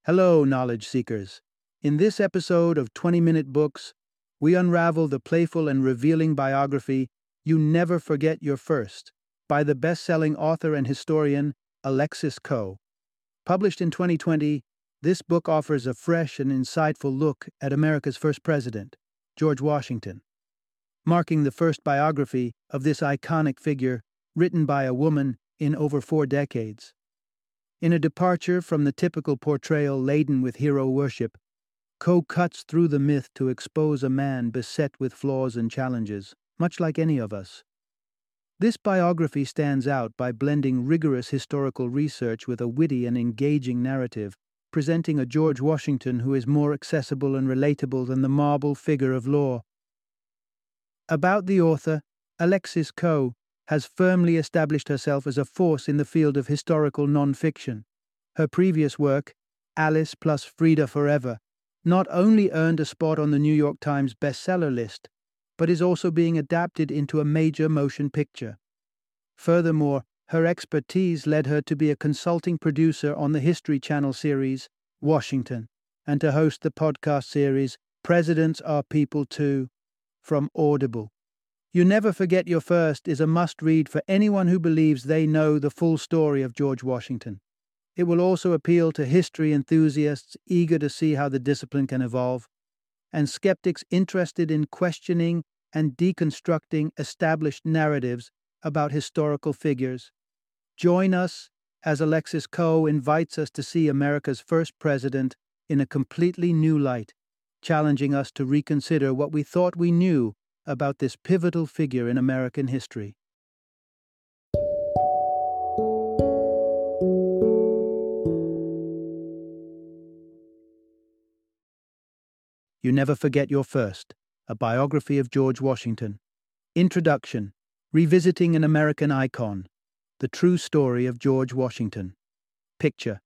Hello, knowledge seekers. In this episode of 20-Minute Books, we unravel the playful and revealing biography, You Never Forget Your First, by the best-selling author and historian Alexis Coe. Published in 2020, this book offers a fresh and insightful look at America's first president, George Washington, marking the first biography of this iconic figure written by a woman in over 4 decades. In a departure from the typical portrayal laden with hero worship, Coe cuts through the myth to expose a man beset with flaws and challenges, much like any of us. This biography stands out by blending rigorous historical research with a witty and engaging narrative, presenting a George Washington who is more accessible and relatable than the marble figure of law. About the author, Alexis Coe has firmly established herself as a force in the field of historical nonfiction. Her previous work, Alice plus Frida Forever, not only earned a spot on the New York Times bestseller list, but is also being adapted into a major motion picture. Furthermore, her expertise led her to be a consulting producer on the History Channel series, Washington, and to host the podcast series, Presidents Are People Too, from Audible. You Never Forget Your First is a must-read for anyone who believes they know the full story of George Washington. It will also appeal to history enthusiasts eager to see how the discipline can evolve, and skeptics interested in questioning and deconstructing established narratives about historical figures. Join us as Alexis Coe invites us to see America's first president in a completely new light, challenging us to reconsider what we thought we knew about this pivotal figure in American history. You Never Forget Your First, a biography of George Washington. Introduction: Revisiting an American Icon, the true story of George Washington. Picture: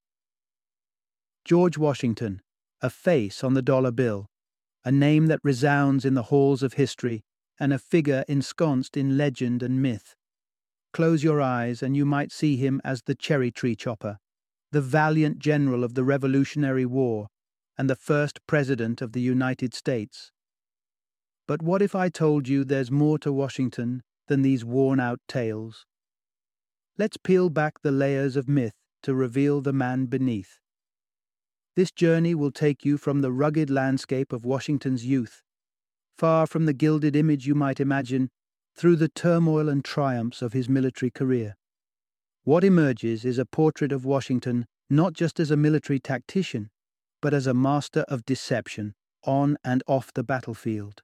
George Washington, a face on the dollar bill, a name that resounds in the halls of history, and a figure ensconced in legend and myth. Close your eyes and you might see him as the cherry tree chopper, the valiant general of the Revolutionary War, and the first president of the United States. But what if I told you there's more to Washington than these worn-out tales? Let's peel back the layers of myth to reveal the man beneath. This journey will take you from the rugged landscape of Washington's youth, far from the gilded image you might imagine, through the turmoil and triumphs of his military career. What emerges is a portrait of Washington not just as a military tactician, but as a master of deception on and off the battlefield.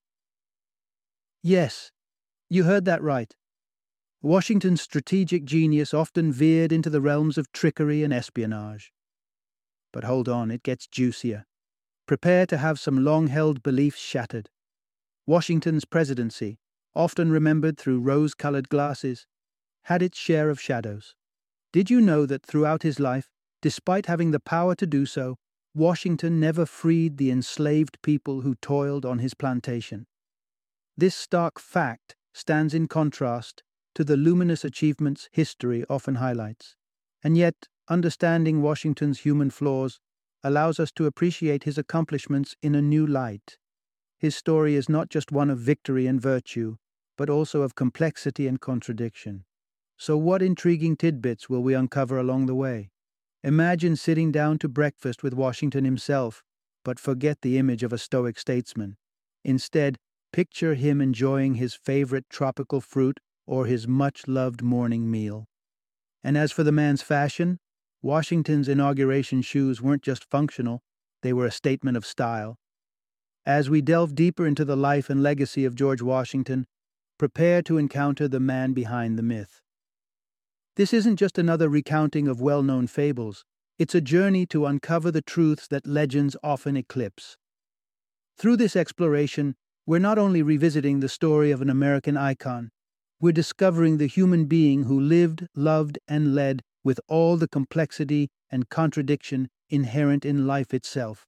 Yes, you heard that right. Washington's strategic genius often veered into the realms of trickery and espionage. But hold on, it gets juicier. Prepare to have some long-held beliefs shattered. Washington's presidency, often remembered through rose-colored glasses, had its share of shadows. Did you know that throughout his life, despite having the power to do so, Washington never freed the enslaved people who toiled on his plantation? This stark fact stands in contrast to the luminous achievements history often highlights. And yet, understanding Washington's human flaws allows us to appreciate his accomplishments in a new light. His story is not just one of victory and virtue, but also of complexity and contradiction. So what intriguing tidbits will we uncover along the way? Imagine sitting down to breakfast with Washington himself, but forget the image of a stoic statesman. Instead, picture him enjoying his favorite tropical fruit or his much-loved morning meal. And as for the man's fashion, Washington's inauguration shoes weren't just functional, they were a statement of style. As we delve deeper into the life and legacy of George Washington, prepare to encounter the man behind the myth. This isn't just another recounting of well-known fables, it's a journey to uncover the truths that legends often eclipse. Through this exploration, we're not only revisiting the story of an American icon, we're discovering the human being who lived, loved, and led with all the complexity and contradiction inherent in life itself.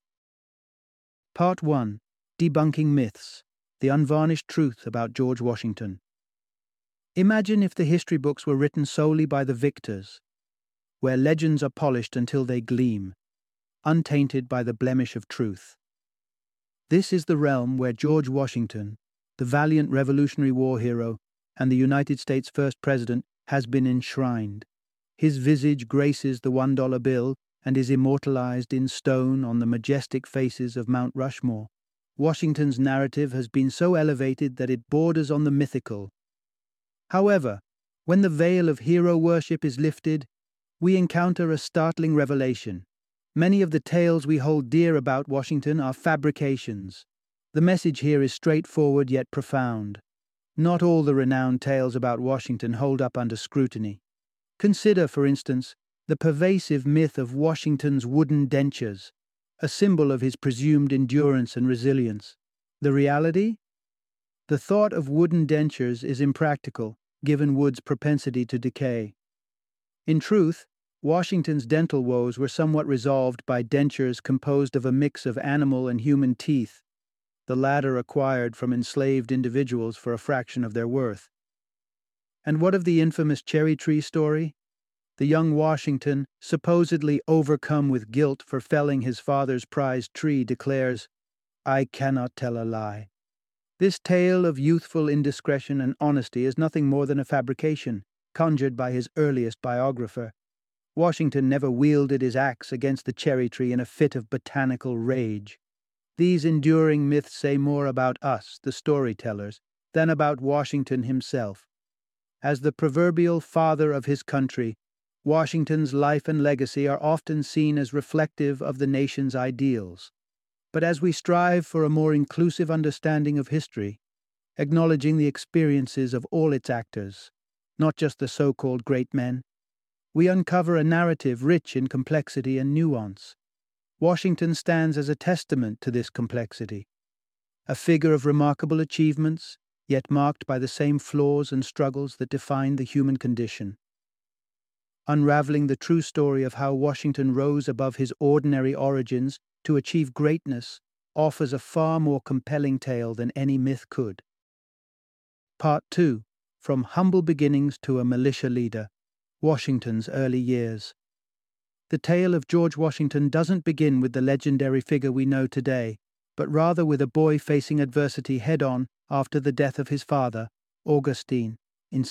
Part 1. Debunking Myths, the Unvarnished Truth About George Washington. Imagine if the history books were written solely by the victors, where legends are polished until they gleam. untainted by the blemish of truth. This is the realm where George Washington, the valiant Revolutionary War hero and the United States' first president, has been enshrined. His visage graces the $1 bill and is immortalized in stone on the majestic faces of Mount Rushmore. Washington's narrative has been so elevated that it borders on the mythical. However, when the veil of hero worship is lifted, we encounter a startling revelation. Many of the tales we hold dear about Washington are fabrications. The message here is straightforward yet profound. Not all the renowned tales about Washington hold up under scrutiny. Consider, for instance, the pervasive myth of Washington's wooden dentures, a symbol of his presumed endurance and resilience. The reality? The thought of wooden dentures is impractical, given wood's propensity to decay. In truth, Washington's dental woes were somewhat resolved by dentures composed of a mix of animal and human teeth, the latter acquired from enslaved individuals for a fraction of their worth. And what of the infamous cherry tree story? The young Washington, supposedly overcome with guilt for felling his father's prized tree, declares, "I cannot tell a lie." This tale of youthful indiscretion and honesty is nothing more than a fabrication, conjured by his earliest biographer. Washington never wielded his axe against the cherry tree in a fit of botanical rage. These enduring myths say more about us, the storytellers, than about Washington himself. As the proverbial father of his country, Washington's life and legacy are often seen as reflective of the nation's ideals. But as we strive for a more inclusive understanding of history, acknowledging the experiences of all its actors, not just the so-called great men, we uncover a narrative rich in complexity and nuance. Washington stands as a testament to this complexity, a figure of remarkable achievements, yet marked by the same flaws and struggles that define the human condition. Unraveling the true story of how Washington rose above his ordinary origins to achieve greatness offers a far more compelling tale than any myth could. Part 2. From Humble Beginnings to a Militia Leader, Washington's Early Years. The tale of George Washington doesn't begin with the legendary figure we know today, but rather with a boy facing adversity head-on after the death of his father, Augustine, in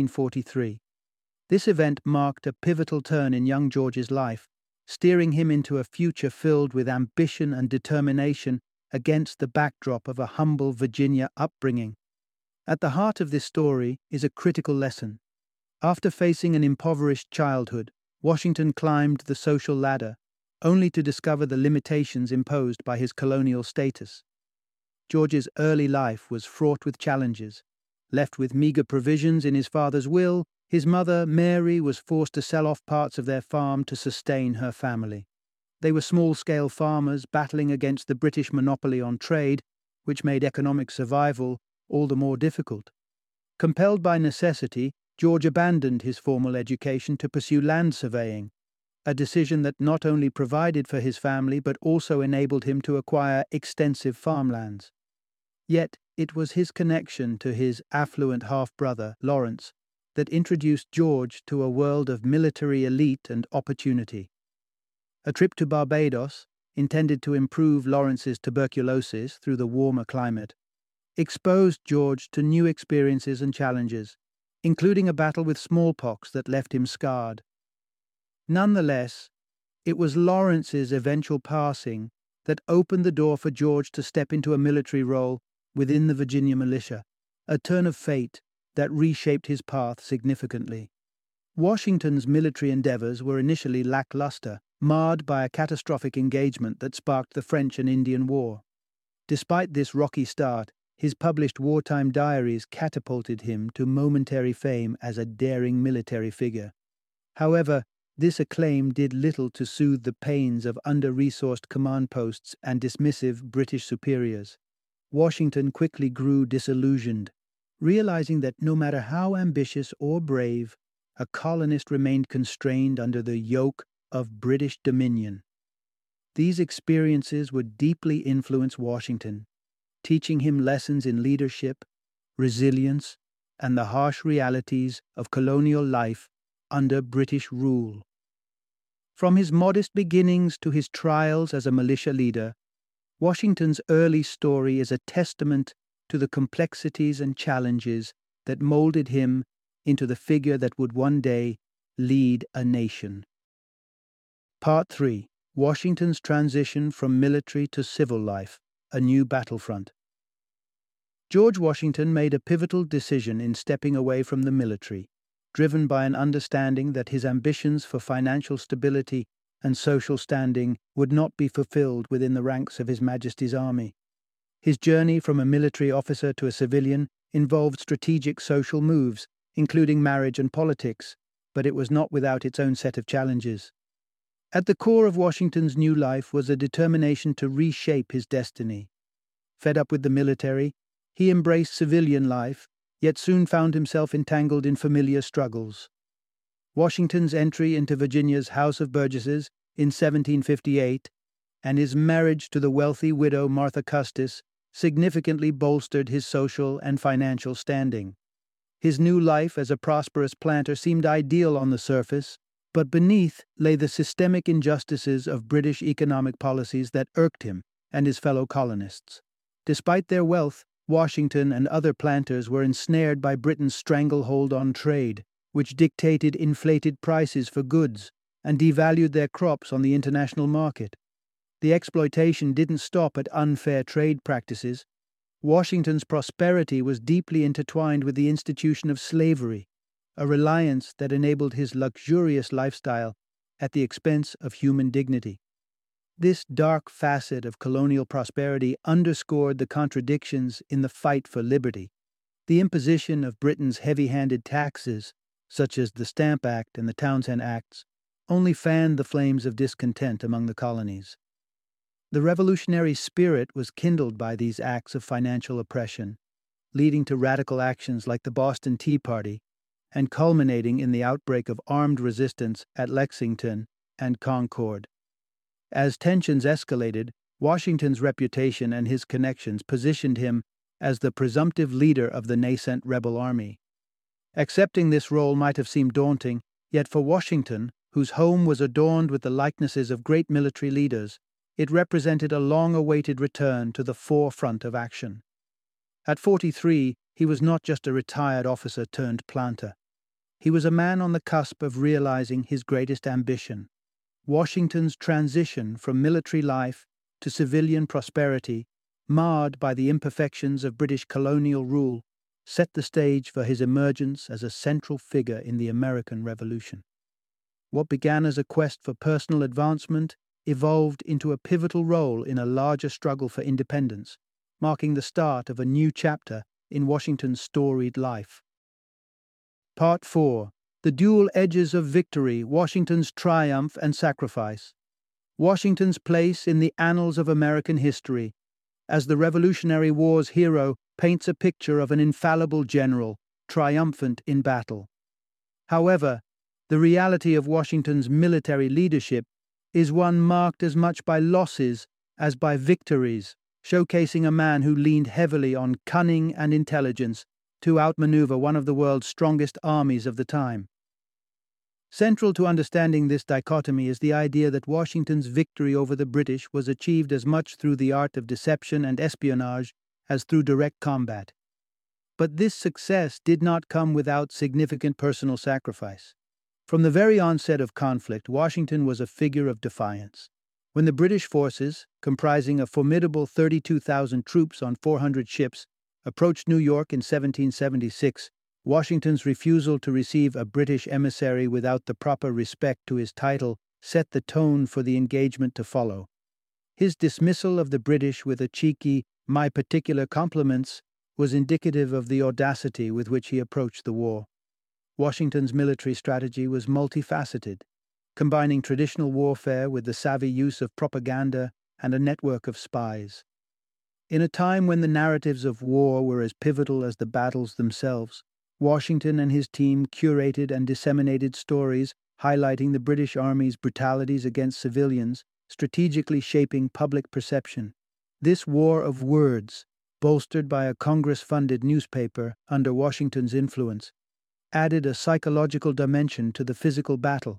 1743. This event marked a pivotal turn in young George's life, steering him into a future filled with ambition and determination against the backdrop of a humble Virginia upbringing. At the heart of this story is a critical lesson. After facing an impoverished childhood, Washington climbed the social ladder, only to discover the limitations imposed by his colonial status. George's early life was fraught with challenges. Left with meager provisions in his father's will, his mother, Mary, was forced to sell off parts of their farm to sustain her family. They were small-scale farmers battling against the British monopoly on trade, which made economic survival all the more difficult. Compelled by necessity, George abandoned his formal education to pursue land surveying, a decision that not only provided for his family but also enabled him to acquire extensive farmlands. Yet it was his connection to his affluent half-brother, Lawrence, that introduced George to a world of military elite and opportunity. A trip to Barbados, intended to improve Lawrence's tuberculosis through the warmer climate, exposed George to new experiences and challenges, including a battle with smallpox that left him scarred. Nonetheless, it was Lawrence's eventual passing that opened the door for George to step into a military role within the Virginia militia, a turn of fate that reshaped his path significantly. Washington's military endeavors were initially lackluster, marred by a catastrophic engagement that sparked the French and Indian War. Despite this rocky start, his published wartime diaries catapulted him to momentary fame as a daring military figure. However, this acclaim did little to soothe the pains of under-resourced command posts and dismissive British superiors. Washington quickly grew disillusioned, realizing that no matter how ambitious or brave, a colonist remained constrained under the yoke of British dominion. These experiences would deeply influence Washington, teaching him lessons in leadership, resilience, and the harsh realities of colonial life under British rule. From his modest beginnings to his trials as a militia leader, Washington's early story is a testament to the complexities and challenges that molded him into the figure that would one day lead a nation. Part 3. Washington's transition from military to civil life, a new battlefront. George Washington made a pivotal decision in stepping away from the military, driven by an understanding that his ambitions for financial stability and social standing would not be fulfilled within the ranks of His Majesty's army. His journey from a military officer to a civilian involved strategic social moves, including marriage and politics, but it was not without its own set of challenges. At the core of Washington's new life was a determination to reshape his destiny. Fed up with the military, he embraced civilian life, yet soon found himself entangled in familiar struggles. Washington's entry into Virginia's House of Burgesses in 1758 and his marriage to the wealthy widow Martha Custis significantly bolstered his social and financial standing. His new life as a prosperous planter seemed ideal on the surface, but beneath lay the systemic injustices of British economic policies that irked him and his fellow colonists. Despite their wealth, Washington and other planters were ensnared by Britain's stranglehold on trade, which dictated inflated prices for goods and devalued their crops on the international market. The exploitation didn't stop at unfair trade practices. Washington's prosperity was deeply intertwined with the institution of slavery, a reliance that enabled his luxurious lifestyle at the expense of human dignity. This dark facet of colonial prosperity underscored the contradictions in the fight for liberty. The imposition of Britain's heavy-handed taxes, such as the Stamp Act and the Townshend Acts, only fanned the flames of discontent among the colonies. The revolutionary spirit was kindled by these acts of financial oppression, leading to radical actions like the Boston Tea Party, and culminating in the outbreak of armed resistance at Lexington and Concord. As tensions escalated, Washington's reputation and his connections positioned him as the presumptive leader of the nascent rebel army. Accepting this role might have seemed daunting, yet for Washington, whose home was adorned with the likenesses of great military leaders, it represented a long-awaited return to the forefront of action. At 43, he was not just a retired officer turned planter. He was a man on the cusp of realizing his greatest ambition. Washington's transition from military life to civilian prosperity, marred by the imperfections of British colonial rule, set the stage for his emergence as a central figure in the American Revolution. What began as a quest for personal advancement evolved into a pivotal role in a larger struggle for independence, marking the start of a new chapter in Washington's storied life. Part 4. The Dual Edges of Victory, Washington's Triumph and Sacrifice. Washington's place in the annals of American history, as the Revolutionary War's hero, paints a picture of an infallible general, triumphant in battle. However, the reality of Washington's military leadership is one marked as much by losses as by victories, showcasing a man who leaned heavily on cunning and intelligence to outmaneuver one of the world's strongest armies of the time. Central to understanding this dichotomy is the idea that Washington's victory over the British was achieved as much through the art of deception and espionage as through direct combat. But this success did not come without significant personal sacrifice. From the very onset of conflict, Washington was a figure of defiance. When the British forces, comprising a formidable 32,000 troops on 400 ships, approached New York in 1776, Washington's refusal to receive a British emissary without the proper respect to his title set the tone for the engagement to follow. His dismissal of the British with a cheeky, "my particular compliments," was indicative of the audacity with which he approached the war. Washington's military strategy was multifaceted, combining traditional warfare with the savvy use of propaganda and a network of spies. In a time when the narratives of war were as pivotal as the battles themselves, Washington and his team curated and disseminated stories highlighting the British Army's brutalities against civilians, strategically shaping public perception. This war of words, bolstered by a Congress-funded newspaper under Washington's influence, added a psychological dimension to the physical battle,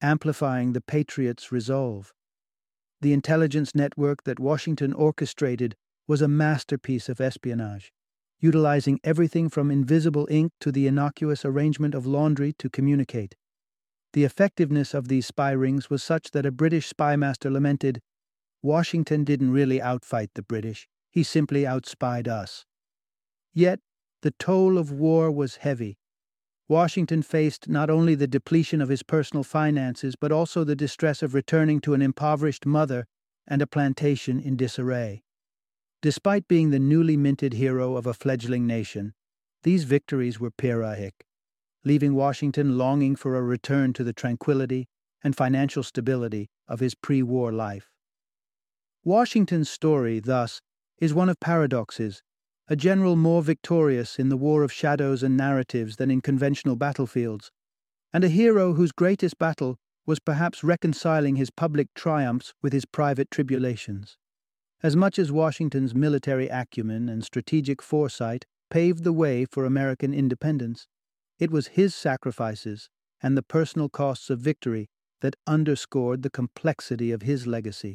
amplifying the patriots' resolve. The intelligence network that Washington orchestrated was a masterpiece of espionage, utilizing everything from invisible ink to the innocuous arrangement of laundry to communicate. The effectiveness of these spy rings was such that a British spymaster lamented, "Washington didn't really outfight the British, he simply outspied us." Yet, the toll of war was heavy. Washington faced not only the depletion of his personal finances, but also the distress of returning to an impoverished mother and a plantation in disarray. Despite being the newly minted hero of a fledgling nation, these victories were Pyrrhic, leaving Washington longing for a return to the tranquility and financial stability of his pre-war life. Washington's story, thus, is one of paradoxes, a general more victorious in the war of shadows and narratives than in conventional battlefields, and a hero whose greatest battle was perhaps reconciling his public triumphs with his private tribulations. As much as Washington's military acumen and strategic foresight paved the way for American independence, it was his sacrifices and the personal costs of victory that underscored the complexity of his legacy.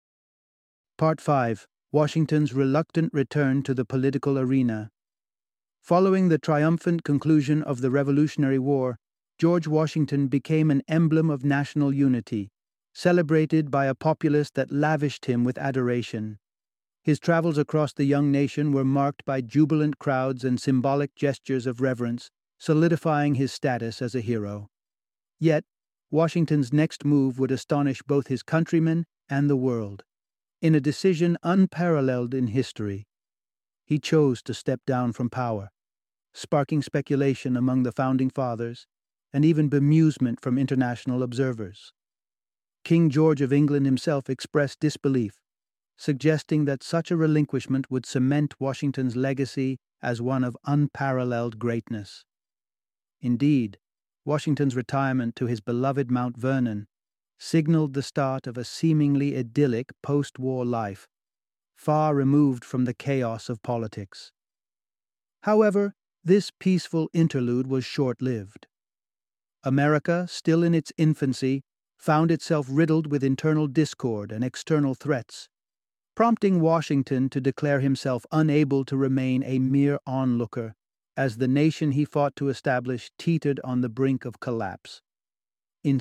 Part 5. Washington's reluctant return to the political arena. Following the triumphant conclusion of the Revolutionary War, George Washington became an emblem of national unity, celebrated by a populace that lavished him with adoration. His travels across the young nation were marked by jubilant crowds and symbolic gestures of reverence, solidifying his status as a hero. Yet, Washington's next move would astonish both his countrymen and the world. In a decision unparalleled in history, he chose to step down from power, sparking speculation among the Founding Fathers and even bemusement from international observers. King George of England himself expressed disbelief, suggesting that such a relinquishment would cement Washington's legacy as one of unparalleled greatness. Indeed, Washington's retirement to his beloved Mount Vernon signaled the start of a seemingly idyllic post-war life, far removed from the chaos of politics. However, this peaceful interlude was short-lived. America, still in its infancy, found itself riddled with internal discord and external threats, prompting Washington to declare himself unable to remain a mere onlooker, as the nation he fought to establish teetered on the brink of collapse. In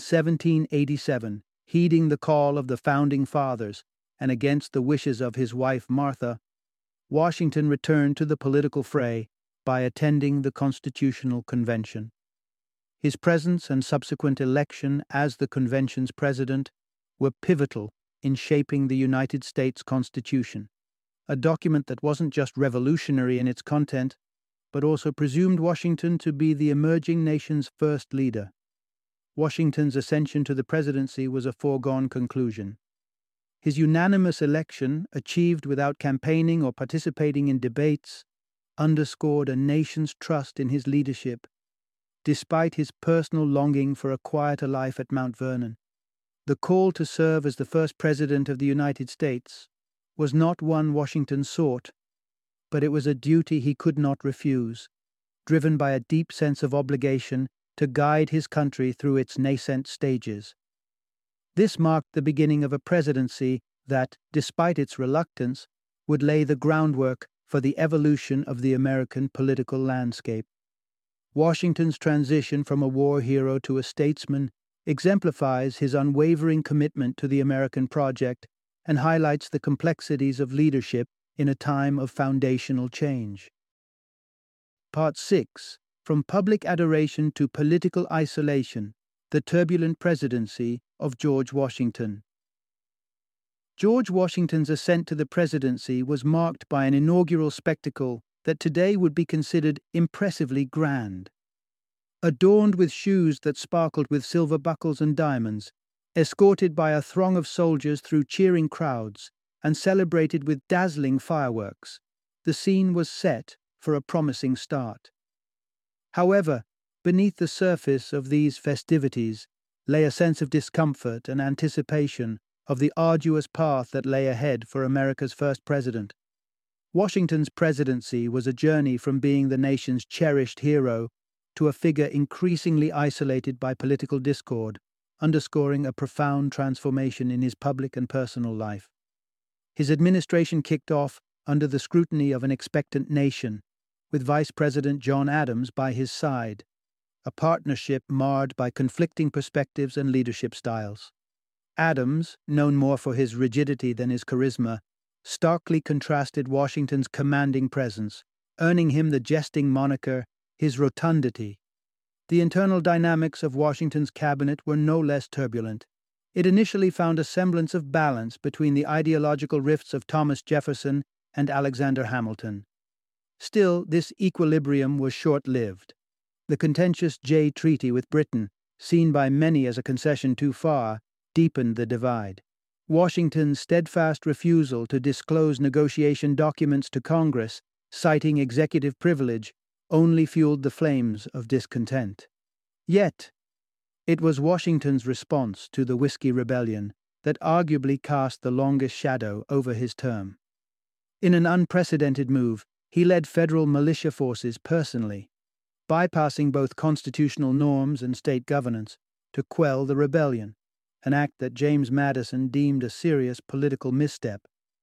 1787, heeding the call of the Founding Fathers and against the wishes of his wife Martha, Washington returned to the political fray by attending the Constitutional Convention. His presence and subsequent election as the convention's president were pivotal in shaping the United States Constitution, a document that wasn't just revolutionary in its content, but also presumed Washington to be the emerging nation's first leader. Washington's ascension to the presidency was a foregone conclusion. His unanimous election, achieved without campaigning or participating in debates, underscored a nation's trust in his leadership, despite his personal longing for a quieter life at Mount Vernon. The call to serve as the first president of the United States was not one Washington sought, but it was a duty he could not refuse, driven by a deep sense of obligation to guide his country through its nascent stages. This marked the beginning of a presidency that, despite its reluctance, would lay the groundwork for the evolution of the American political landscape. Washington's transition from a war hero to a statesman exemplifies his unwavering commitment to the American project and highlights the complexities of leadership in a time of foundational change. Part 6. From Public Adoration to Political Isolation, the Turbulent Presidency of George Washington. George Washington's ascent to the presidency was marked by an inaugural spectacle that today would be considered impressively grand. Adorned with shoes that sparkled with silver buckles and diamonds, escorted by a throng of soldiers through cheering crowds, and celebrated with dazzling fireworks, the scene was set for a promising start. However, beneath the surface of these festivities lay a sense of discomfort and anticipation of the arduous path that lay ahead for America's first president. Washington's presidency was a journey from being the nation's cherished hero to a figure increasingly isolated by political discord, underscoring a profound transformation in his public and personal life. His administration kicked off under the scrutiny of an expectant nation, with Vice President John Adams by his side, a partnership marred by conflicting perspectives and leadership styles. Adams, known more for his rigidity than his charisma, starkly contrasted Washington's commanding presence, earning him the jesting moniker, his rotundity. The internal dynamics of Washington's cabinet were no less turbulent. It initially found a semblance of balance between the ideological rifts of Thomas Jefferson and Alexander Hamilton. Still, this equilibrium was short-lived. The contentious Jay Treaty with Britain, seen by many as a concession too far, deepened the divide. Washington's steadfast refusal to disclose negotiation documents to Congress, citing executive privilege, only fueled the flames of discontent. Yet, it was Washington's response to the Whiskey Rebellion that arguably cast the longest shadow over his term. In an unprecedented move, he led federal militia forces personally, bypassing both constitutional norms and state governance to quell the rebellion, an act that James Madison deemed a serious political misstep.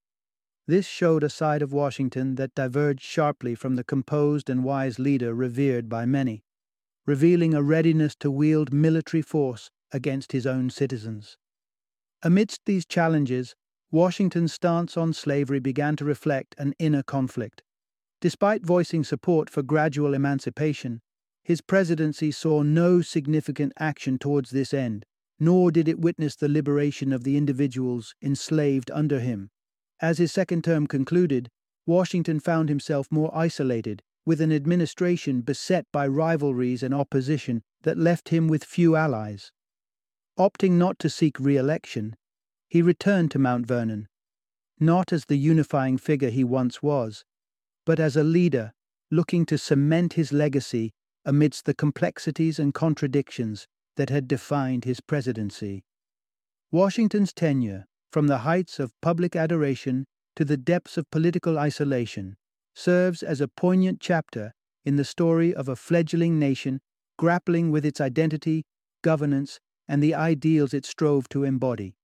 This showed a side of Washington that diverged sharply from the composed and wise leader revered by many, revealing a readiness to wield military force against his own citizens. Amidst these challenges, Washington's stance on slavery began to reflect an inner conflict. Despite voicing support for gradual emancipation, his presidency saw no significant action towards this end, nor did it witness the liberation of the individuals enslaved under him. As his second term concluded, Washington found himself more isolated, with an administration beset by rivalries and opposition that left him with few allies. Opting not to seek re-election, he returned to Mount Vernon, not as the unifying figure he once was, but as a leader looking to cement his legacy amidst the complexities and contradictions that had defined his presidency. Washington's tenure, from the heights of public adoration to the depths of political isolation, serves as a poignant chapter in the story of a fledgling nation grappling with its identity, governance, and the ideals it strove to embody.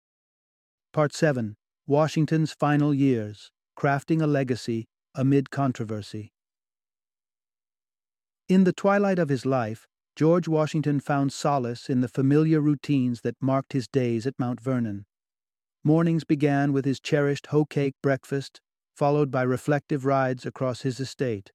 Part 7. Washington's Final Years, Crafting a Legacy Amid Controversy. In the twilight of his life, George Washington found solace in the familiar routines that marked his days at Mount Vernon. Mornings began with his cherished hoe-cake breakfast, followed by reflective rides across his estate.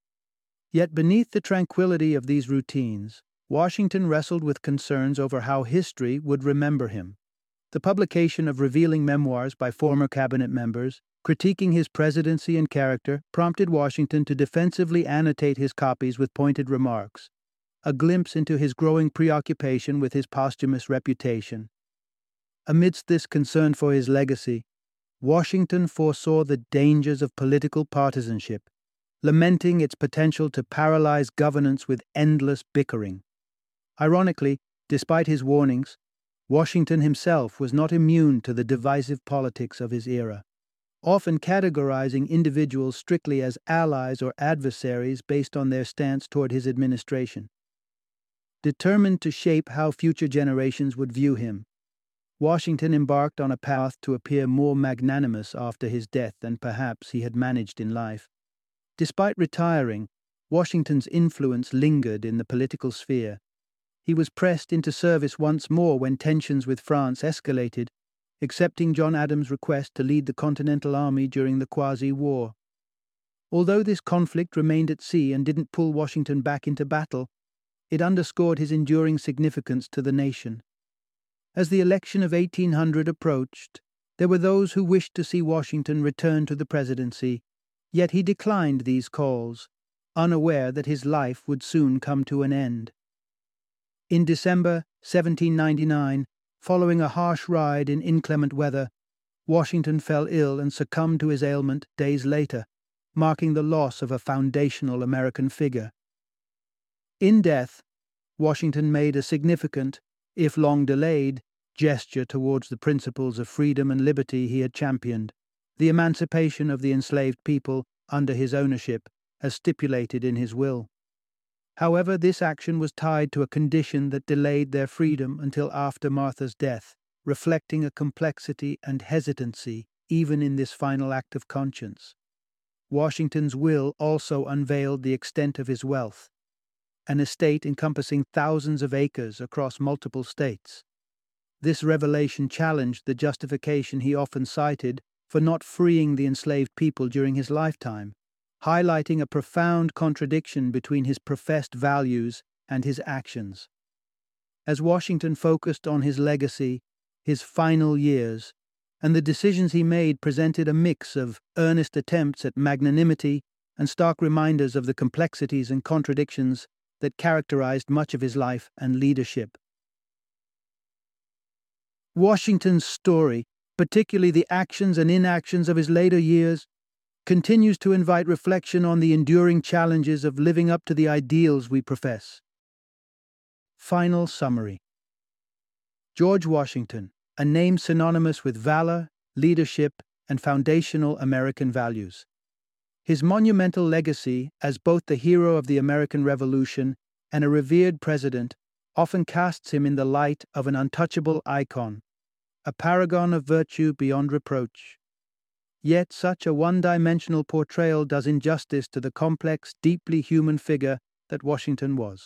Yet beneath the tranquility of these routines, Washington wrestled with concerns over how history would remember him. The publication of revealing memoirs by former cabinet members, critiquing his presidency and character, prompted Washington to defensively annotate his copies with pointed remarks, a glimpse into his growing preoccupation with his posthumous reputation. Amidst this concern for his legacy, Washington foresaw the dangers of political partisanship, lamenting its potential to paralyze governance with endless bickering. Ironically, despite his warnings, Washington himself was not immune to the divisive politics of his era, often categorizing individuals strictly as allies or adversaries based on their stance toward his administration. Determined to shape how future generations would view him, Washington embarked on a path to appear more magnanimous after his death than perhaps he had managed in life. Despite retiring, Washington's influence lingered in the political sphere. He was pressed into service once more when tensions with France escalated, accepting John Adams' request to lead the Continental Army during the Quasi-War. Although this conflict remained at sea and didn't pull Washington back into battle, it underscored his enduring significance to the nation. As the election of 1800 approached, there were those who wished to see Washington return to the presidency, yet he declined these calls, unaware that his life would soon come to an end. In December 1799, following a harsh ride in inclement weather, Washington fell ill and succumbed to his ailment days later, marking the loss of a foundational American figure. In death, Washington made a significant, if long delayed, gesture towards the principles of freedom and liberty he had championed, the emancipation of the enslaved people under his ownership, as stipulated in his will. However, this action was tied to a condition that delayed their freedom until after Martha's death, reflecting a complexity and hesitancy even in this final act of conscience. Washington's will also unveiled the extent of his wealth, an estate encompassing thousands of acres across multiple states. This revelation challenged the justification he often cited for not freeing the enslaved people during his lifetime, highlighting a profound contradiction between his professed values and his actions. As Washington focused on his legacy, his final years, and the decisions he made presented a mix of earnest attempts at magnanimity and stark reminders of the complexities and contradictions that characterized much of his life and leadership. Washington's story, particularly the actions and inactions of his later years, continues to invite reflection on the enduring challenges of living up to the ideals we profess. Final summary. George Washington, a name synonymous with valor, leadership, and foundational American values. His monumental legacy as both the hero of the American Revolution and a revered president often casts him in the light of an untouchable icon, a paragon of virtue beyond reproach. Yet such a one-dimensional portrayal does injustice to the complex, deeply human figure that Washington was.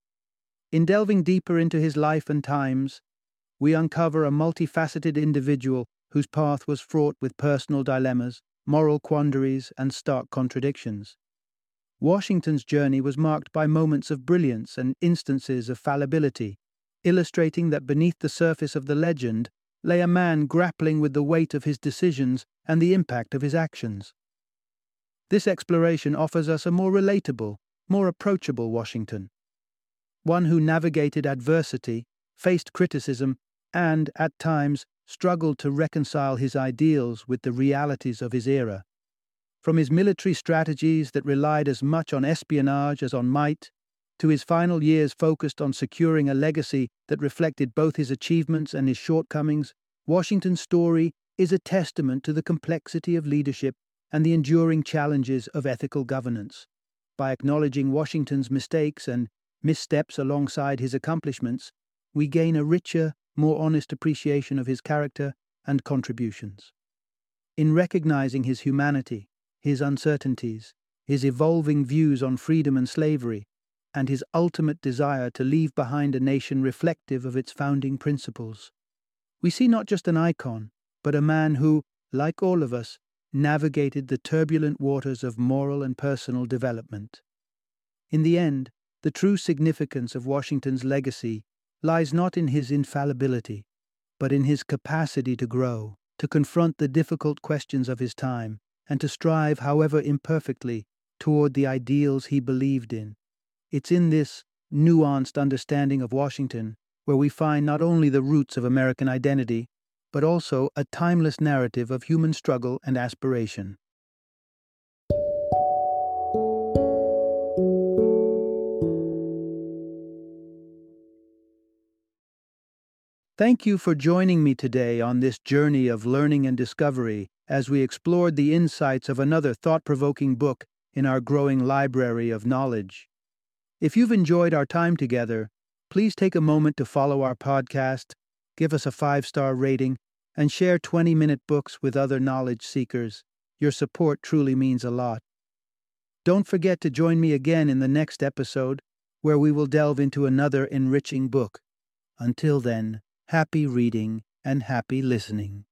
In delving deeper into his life and times, we uncover a multifaceted individual whose path was fraught with personal dilemmas, moral quandaries, and stark contradictions. Washington's journey was marked by moments of brilliance and instances of fallibility, illustrating that beneath the surface of the legend lay a man grappling with the weight of his decisions and the impact of his actions. This exploration offers us a more relatable, more approachable Washington, one who navigated adversity, faced criticism, and, at times, struggled to reconcile his ideals with the realities of his era. From his military strategies that relied as much on espionage as on might, to his final years focused on securing a legacy that reflected both his achievements and his shortcomings, Washington's story is a testament to the complexity of leadership and the enduring challenges of ethical governance. By acknowledging Washington's mistakes and missteps alongside his accomplishments, we gain a richer, more honest appreciation of his character and contributions. In recognizing his humanity, his uncertainties, his evolving views on freedom and slavery, and his ultimate desire to leave behind a nation reflective of its founding principles, we see not just an icon, but a man who, like all of us, navigated the turbulent waters of moral and personal development. In the end, the true significance of Washington's legacy lies not in his infallibility, but in his capacity to grow, to confront the difficult questions of his time, and to strive, however imperfectly, toward the ideals he believed in. It's in this nuanced understanding of Washington where we find not only the roots of American identity, but also a timeless narrative of human struggle and aspiration. Thank you for joining me today on this journey of learning and discovery as we explored the insights of another thought-provoking book in our growing library of knowledge. If you've enjoyed our time together, please take a moment to follow our podcast, give us a 5-star rating, and share 20-minute books with other knowledge seekers. Your support truly means a lot. Don't forget to join me again in the next episode, where we will delve into another enriching book. Until then, happy reading and happy listening.